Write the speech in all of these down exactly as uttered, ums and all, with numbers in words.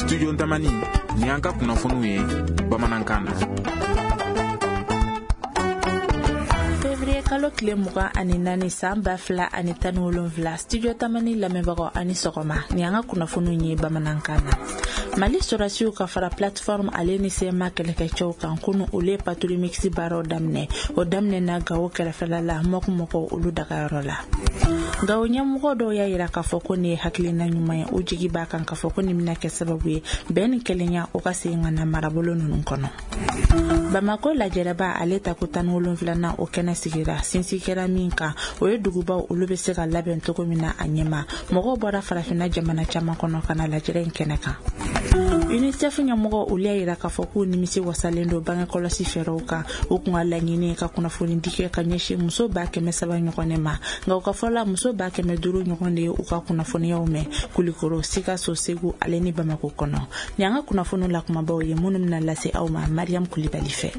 Studio Tamani ni an ka kunnafoniw ye bamanankan na. Février kalo tile mugan ani naani san ba fila ani tan ni wolonwula Studio Tamani lamɛnbagaw ani sɔgɔma ni an ka kunnafoniw ye bamanankan na. Mali sɔrɔsiw ka fara plateforme ale ni sema kɛlɛkɛcɛw kan kunu olu ye patrouille mixte baaraw daminɛ o daminɛna Gawo kɛrɛfɛla la mɔgɔmɔgɔ olu dagayɔrɔ la. Gawo ɲɛmɔgɔ dɔw y'a yira k'a fɔ ko nin ye hakilina ɲuman ye o jigi b'a kan k'a fɔ ko nin bɛna kɛ sababu ye bɛn ni kelenya o ka segin ka na marabolo ninnu kɔnɔ. Bamako lajɛrɛba ale ta ko tan ni wolonwula na o kɛnɛ sigira sinsin kɛra min kan o ye dugubaw olu bɛ se ka labɛn cogo min na a ɲɛma mɔgɔw bɔra farafinna jamana caman kɔnɔ ka na lajɛrɛ in kɛnɛ kan. UNICEF ɲɛmɔgɔ olu y'a yira k'a fɔ k'u nimisi wasalen don bange kɔlɔsi fɛɛrɛw kan o kun ka laɲini ka kunnafoni di kɛ ka ɲɛsin muso ba kɛmɛ saba ɲɔgɔn ma nka o ka fɔla muso ba kɛmɛ duuru ɲɔgɔn de ye u ka kunnafoniyaw mɛn Kulikoro Sikaso Segu ale ni Bamako kɔnɔ ni an ka kunnafoni la kumabaw ye minnu bɛna lase aw ma Mariam Kulibali fɛ.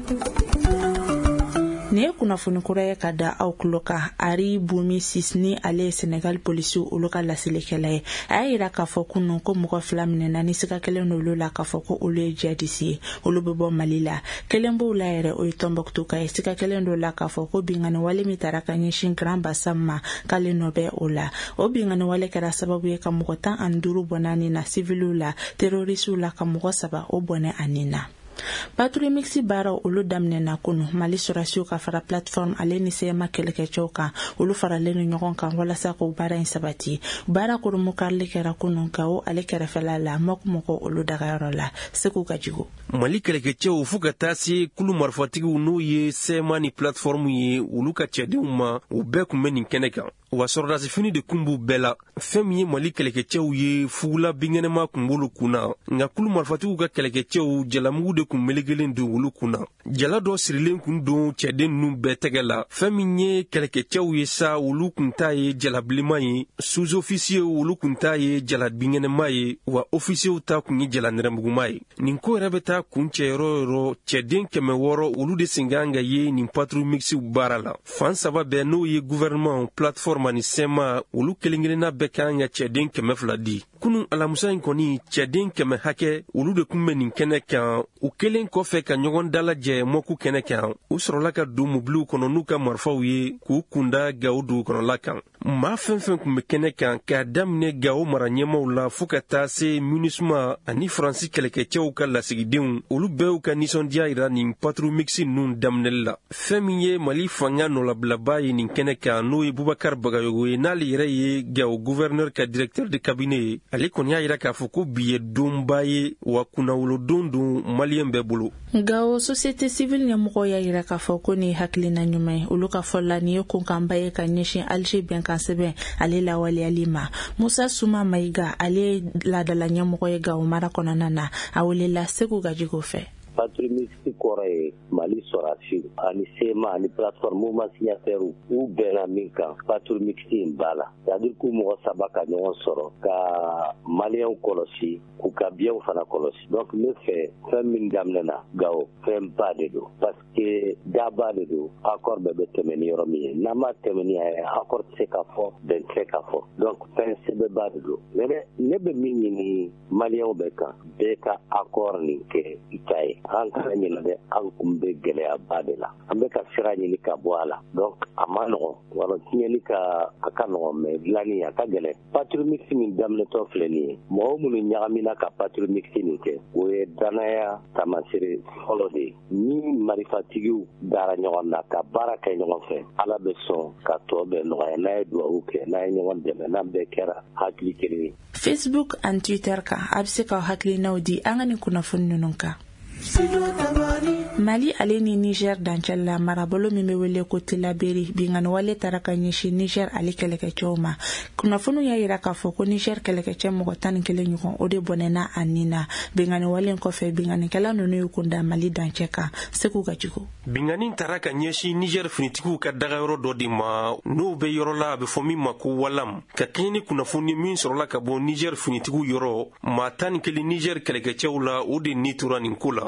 Ni ye kunnafoni kura ye ka da aw kulo kan Ari Bumi Sisni ale Senegal polisiw olu ka lasilikɛla ye a y'a yira k'a fɔ kunun ko mɔgɔ fila minɛna ni sika kelen n'olu la k'a fɔ ko olu ye jihadisi ye olu bɛ bɔ Mali la kelen b'u la yɛrɛ o ye Tombouctou ka ye sika kelen dɔ la k'a fɔ ko bingani wale min taara ka ɲɛsin Grand Bassam ma k'ale nɔ bɛ o la o bingani wale kɛra sababu ye ka mɔgɔ tan ani duuru bɔnɛ ani na civiliw la terrorisiw la ka mɔgɔ saba o bɔnɛ ani na. Patrouille mixte baaraw olu daminɛna kunu Mali sɔrɔsiw ka fara plateforme ale ni sema kɛlɛkɛcɛw kan olu faralen ni ɲɔgɔn kan walasa k'o baara in sabati baara kurumu karili kɛra kunu Gawo ale kɛrɛfɛla la mɔgɔmɔgɔ olu dagayɔrɔ la Segu Gajigo. Mali kɛlɛkɛcɛw fo ka taa se kulu marifatigiw n'o ye sema ni plateforme ye olu ka cɛdenw ma u bɛɛ kun bɛ nin kɛnɛ kan wa sɔrɔdasi fini de kun b'u bɛɛ la fɛn min ye Mali kɛlɛkɛcɛw ye fugula binkɛnɛma kun b'olu kunna nka kulu marifatigiw ka kɛlɛkɛcɛw jalamugu de kun melegelen don olu kunna jala dɔ sirilen kun don cɛden ninnu bɛɛ tɛgɛ la fɛn min ye kɛlɛkɛcɛw ye sa olu kun t'a ye jalabilenma ye sous-officier olu kun t'a ye jala binkɛnɛma ye wa officier ta kun ye jala nɛrɛmuguma ye nin ko yɛrɛ bɛ taa kun cɛ yɔrɔ yɔrɔ cɛden kɛmɛ wɔɔrɔ olu de sen kan ka ye nin patrouille mixte baara la fan saba bɛɛ n'o ye gouvernement plateforme ni sema olu kelen-kelenna bɛɛ kan ka cɛden kɛmɛ fila di kunun alamusa in kɔni cɛden kɛmɛ hakɛ olu de kun bɛ nin kɛnɛ kan u kelen kɔfɛ ka ɲɔgɔn dalajɛ mɔku kɛnɛ kan u sɔrɔla ka don mobiliw kɔnɔ n'u ka marifaw ye k'u kunda Gawo dugukɔnɔla kan maa fɛn fɛn kun bɛ kɛnɛ kan k'a daminɛ Gawo mara ɲɛmaw la fo ka taa se MINUSMA ani Faransi kɛlɛkɛcɛw ka lasigidenw olu bɛɛ ka nisɔndiya yira nin patrouille mixte ninnu daminɛli la fɛn min ye Mali fanga nɔlabilaba ye nin kɛnɛ kan n'o ye Bubakar Bagayogo ye n'ale yɛrɛ ye Gawo gouverneur ka directeur de cabinet ye ale kɔni y'a yira k'a fɔ ko bi ye donba ye wa kunnawolodon don maliyɛn bɛɛ bolo. Gawo société civile ɲɛmɔgɔ y'a yira k'a fɔ ko nin ye hakilina ɲuman ye olu ka fɔla nin ye kunkanba ye ka ɲɛsin Alger bɛnkan sɛbɛn ale lawaleyali ma Musa Suma Mayiga ale ye ladala ɲɛmɔgɔ ye Gawo mara kɔnɔna na a welela Segu Gajigo fɛ. Patrouille mixte kɔrɔ ye Mali sɔrɔsiw ani sema ani plateforme mouvement signataire u bɛnna min kan patrouille mixte in b'a la c'est-à-dire k'u mɔgɔ saba ka ɲɔgɔn sɔrɔ ka maliyɛnw kɔlɔsi k'u ka biɲɛw fana kɔlɔsi donc ne fɛ fɛn min daminɛna Gawo fɛn ba de don parce que daba de don accord bɛɛ bɛ tɛmɛ ni yɔrɔ min ye n'a ma tɛmɛ ni accord tɛ se ka fɔ bɛn tɛ ka fɔ donc fɛn sɛbɛnba de don mais ne bɛ min ɲini maliyɛnw bɛɛ kan bɛɛ ka accord nin kɛ i ta ye an kana ɲinɛ dɛ an kun bɛ gɛlɛyaba de la an bɛ ka sira ɲini ka bɔ a la donc a ma nɔgɔn wala tiɲɛni ka a ka nɔgɔn mais dilanni a ka gɛlɛn patrouille mixte min daminɛtɔ filɛ nin ye mɔgɔ minnu ɲagamina ka patrouille mixte nin kɛ o ye danaya taamasere fɔlɔ de ye ni marifatigiw dara ɲɔgɔn na ka baara kɛ ɲɔgɔn fɛ ala bɛ sɔn ka tɔ bɛɛ nɔgɔya n'a ye duwawu kɛ n'a ye ɲɔgɔn dɛmɛ n'an bɛɛ kɛra hakili kelen ye. Facebook ani Twitter kan a bɛ se ka hakilinaw di an ka nin kunnafoni ninnu kan. Mali ale ni Niger dancɛla marabolo min bɛ wele ko Tilaberi bingani wale taara ka ɲɛsin Niger ale kɛlɛkɛcɛw ma kunnafoni y'a yira k'a fɔ ko Niger kɛlɛkɛcɛ mɔgɔ tan ni kelen ɲɔgɔn o de bɔnɛna a ni na bingani wale kɔfɛ binganikɛla ninnu y'u kunda Mali dancɛ kan Segu Gajigo. Bingani taara ka ɲɛsin Niger finitigiw ka dagayɔrɔ dɔ de ma n'o bɛ yɔrɔ la a bɛ fɔ min ma ko Walam ka kɛɲɛ ni kunnafoni min sɔrɔla ka bɔ Niger finitigiw yɔrɔ maa tan ni kelen Niger kɛlɛkɛcɛw la o de ni tora nin ko la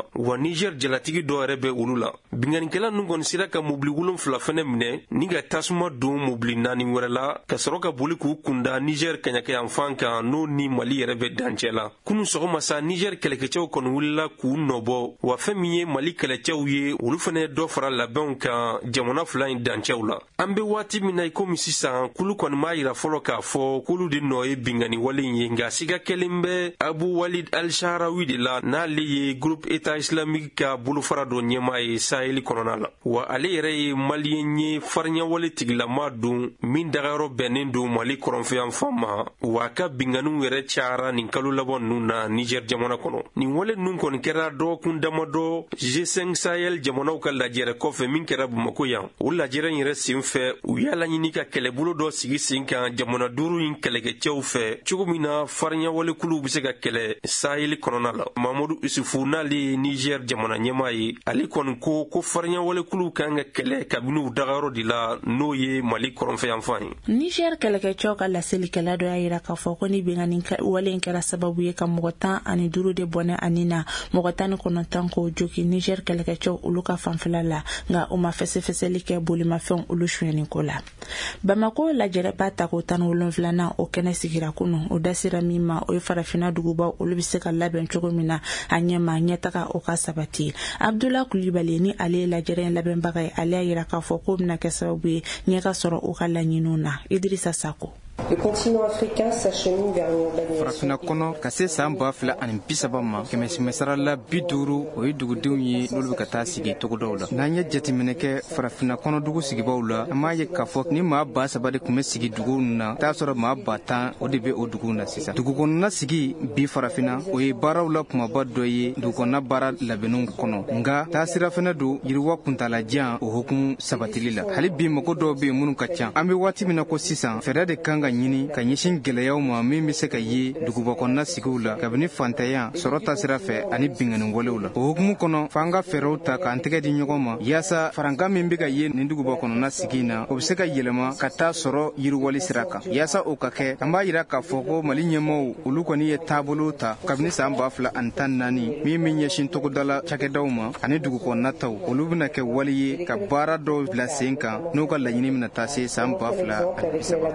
wa Niger jalatigi dɔ yɛrɛ bɛ olu la. Binganikɛla ninnu kɔni sera ka mobili wolonfila fɛnɛ minɛ ni ka tasuma don mobili naani wɛrɛ la ka sɔrɔ ka boli k'u kunda Niger kaɲakɛ yanfan kan n'o ni Mali yɛrɛ bɛ dancɛ la. Kunu sɔgɔma sa Niger kɛlɛkɛcɛw kɔni wulila k'u nɔbɔ, wa fɛn min ye Mali kɛlɛcɛw ye olu fɛnɛ dɔ fara labɛnw kan jamana fila in dancɛw la. An bɛ waati min na i komi sisan kulu kɔni m'a yira fɔlɔ k'a fɔ k'olu de nɔ ye bingani wale in ye, nka siga kelen bɛ Abu Walid al-Sharawi de la n'ale ye groupe État islamique ka bolofara dɔ ɲɛmaa ye Sahel kɔnɔna la, wa ale yɛrɛ ye maliyɛn ye fariɲawale tigilama don min dagayɔrɔ bɛnnen don Mali kɔrɔnfɛyanfan ma, wa a ka binganiw yɛrɛ cayara nin kalo laban ninnu na Niger jamana kɔnɔ. Nin wale ninnu kɔni kɛra dɔgɔkun damadɔ G cinq Sahel jamanaw ka lajɛrɛ kɔfɛ min kɛra Bamako yan. O lajɛrɛ in yɛrɛ sen fɛ u y'a laɲini ka kɛlɛbolo dɔ sigi sen kan jamana duuru in kɛlɛkɛcɛw fɛ cogo min na fariɲawale kuluw bɛ se ka kɛlɛ Sahel kɔnɔna la. Mamadu Isufu n'ale ye Niger jamana ɲɛmaa ye, ale kɔni ko ko fariɲawale kuluw kan ka kɛlɛ kabini u dagayɔrɔ de la n'o ye Mali kɔrɔnfɛyanfan ye. Niger kɛlɛkɛcɛw ka laselikɛla dɔ y'a yira k'a fɔ ko ni bingani wale in kɛra sababu ye ka mɔgɔ tan ani duuru de bɔnɛ ani na mɔgɔ tan ni kɔnɔntɔn k'o jogi Niger kɛlɛkɛcɛw olu ka fanfɛla la, nka u ma fɛsɛfɛsɛli kɛ bolimafɛnw olu suɲɛni ko la. Bamako lajɛrɛba ta ko tan ni wolonfilanan o kɛnɛ sigira kunu, o dasira min ma o ye farafina dugubaw olu bɛ se ka labɛn cogo min na a ɲɛma ɲɛtaga o ka sabati. Abdullah Kulibali ni ale ye lajɛrɛ labɛnbaga ye, ale y'a yira k'a fɔ ko bɛna kɛ sababu ye ɲɛ ka sɔrɔ u ka laɲiniw na. Idrissa Sako. Le continent africain s'achemine vers une urbanisation. Farafina kɔnɔ ka se san ba fila ani bi saba ma kɛmɛ kɛmɛ sara la bi duuru o ye dugudenw ye n'olu bɛ ka taa sigi togodaw la. N'an ye jateminɛ kɛ farafina kɔnɔ dugu sigibaw la, an m'a ye k'a fɔ ni maa ba saba de tun bɛ sigi duguw na, t'a sɔrɔ maa ba tan o de bɛ o duguw na sisan. Dugukɔnɔna sigi bi farafina o ye baaraw la kumaba dɔ ye dugukɔnɔna baara labɛnniw kɔnɔ, nka taasira fana don yiriwa kuntalajan o hukumu sabatili la. Hali bi mago dɔw bɛ yen minnu ka ca. An bɛ waati min na ko sisan fɛɛrɛ de kan ka ɲini ka ɲɛsin gɛlɛyaw ma min bɛ se ka ye dugubakɔnɔna sigiw la kabini fantanya sɔrɔ tasira fɛ ani bingani walew la. O hukumu kɔnɔ f'an ka fɛɛrɛw ta k'an tɛgɛ di ɲɔgɔn ma yaasa farankan min bɛ ka ye nin dugubakɔnɔna sigi in na o bɛ se ka yɛlɛma ka taa sɔrɔ yiriwali sira kan. Yaasa o ka kɛ an b'a yira k'a fɔ ko Mali ɲɛmaaw olu kɔni ye taabolo ta kabini san ba fila ani tan naani min bɛ ɲɛsin togodala cakɛdaw ma ani dugukɔnɔna taw, olu bɛna kɛ wali ye ka baara dɔw bila sen kan n'u ka laɲini bɛna taa se san ba fila ani bi saba.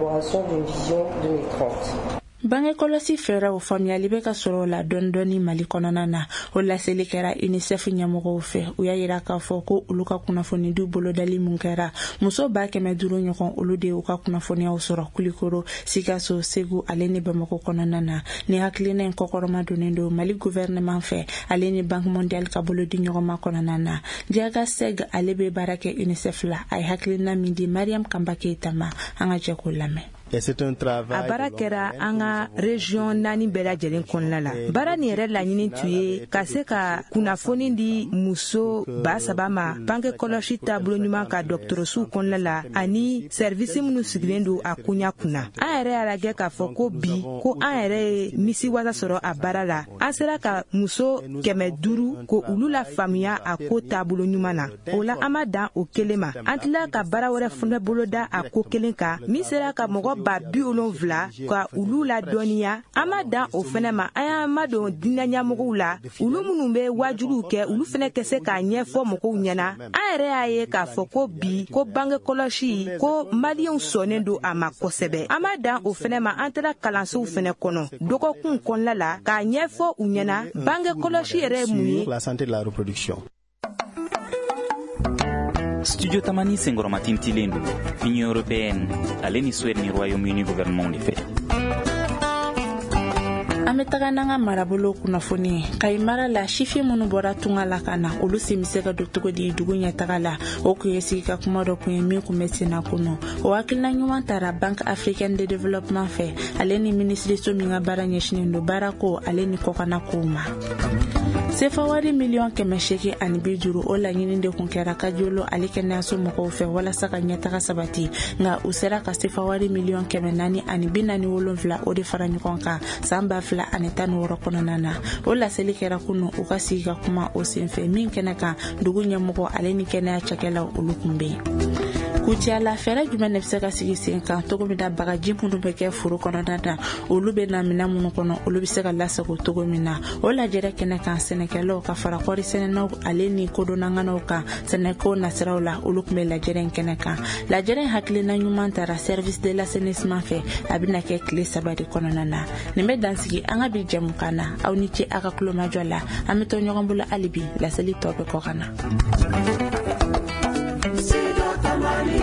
Bange kɔlɔsi fɛɛrɛw faamuyali bɛ ka sɔrɔ la dɔɔni dɔɔni Mali kɔnɔna na. O laseli kɛra UNICEF ɲɛmɔgɔw fɛ. U y'a yira k'a fɔ ko olu ka kunnafoni du bolodali mun kɛra muso ba kɛmɛ duuru ɲɔgɔn olu de y'u ka kunnafoniyaw sɔrɔ Kulikoro, Sikaso, Segu ale ni Bamako kɔnɔna na. Ni hakilina in kɔkɔrɔma donnen don Mali gouvernement fɛ ale ni Banque mondiale ka bolodi ɲɔgɔnma kɔnɔna na. Diaga Seg ale bɛ baara kɛ UNICEF la. A ye hakilina min di Mariam Kamba Keita ma, an ka jɛ k'o lamɛn. A baara kɛra an ka région naani bɛɛ lajɛlen kɔnɔna la. Baara nin yɛrɛ laɲini tun ye ka se ka kunnafoni di muso ba saba ma bange kɔlɔsi taabolo ɲuman ka dɔgɔtɔrɔsow kɔnɔna la ani service minnu sigilen don a kunya kunna. An yɛrɛ y'a lajɛ k'a fɔ ko bi ko an yɛrɛ ye misiwasa sɔrɔ a baara la. An sera ka muso kɛmɛ duuru ko olu la faamuya a ko taabolo ɲuman na. O la an ma dan o kelen ma. An tila ka baara wɛrɛ fana boloda a ko kelen kan min sera ka mɔgɔ ba bi wolonwula ka olu la dɔnniya. An ma dan o fana ma, an y'an ma don diinɛ ɲɛmɔgɔw la olu minnu bɛ wajuliw kɛ olu fana kɛ se k'a ɲɛfɔ mɔgɔw ɲɛna. An yɛrɛ y'a ye k'a fɔ ko bi ko bange kɔlɔsi ko maliyɛnw sɔnnen don a ma kosɛbɛ. An ma dan o fana ma, an taara kalansow fana kɔnɔ dɔgɔkun kɔnɔna la k'a ɲɛfɔ u ɲɛna bange kɔlɔsi yɛrɛ ye mun ye. Studio Tamani Sengoroma Tintilen don Union Européenne ale ni Suède ni Royaume-Uni gouvernement de fait. Ame taga nanga marabolo kunnafoni kay mara la shifi munu bora tunga la kana olu simise ka doktogo di dugu nya taga la o ku yesi ka kuma do ku mi ku metina kuno o akilna nyuma tara Banque Africaine de Développement fait ale ni ministre so mi nga bara nyeshini ndo barako ale ni kokana kuma sefawari million kɛmɛ seegin ani bi duuru o laɲini de kun kɛra kajolo ale kɛnɛyaso mɔgɔw fɛ walasa ka ɲɛtaga sabati nka u sera ka sefawari million kɛmɛ naani ani bi naani wolonwula o de fara ɲɔgɔn kan san ba fila ani tan ni wɔɔrɔ kɔnɔna na o laseli kɛra kunu u ka sigi ka kuma o senfɛ min kɛnɛ kan dugu ɲɛmɔgɔ ale ni kɛnɛya cakɛlaw olu kun bɛ yen. kutia la fɛɛrɛ jumɛn de bɛ se ka sigi sen kan cogo min na bagaji minnu bɛ kɛ foro kɔnɔna na olu bɛ na minɛn minnu kɔnɔ olu bɛ se ka lasago cogo min na o lajɛrɛ kɛnɛ kan sɛnɛkɛlaw ka fara kɔɔri sɛnɛnaw ale ni kodɔnnanganaw kan sɛnɛko nasiraw la olu tun bɛ lajɛrɛ kɛnɛ kan lajɛrɛ hakilina ɲuman taara service de l'assainissement fɛ a bɛna kɛ tile saba de kɔnɔna na nin bɛ dansigi an ka bi jɛmukan na aw ni ce a ka kulomajɔ la an bɛ to ɲɔgɔn bolo hali bi laseli tɔ bɛ kɔ ka na.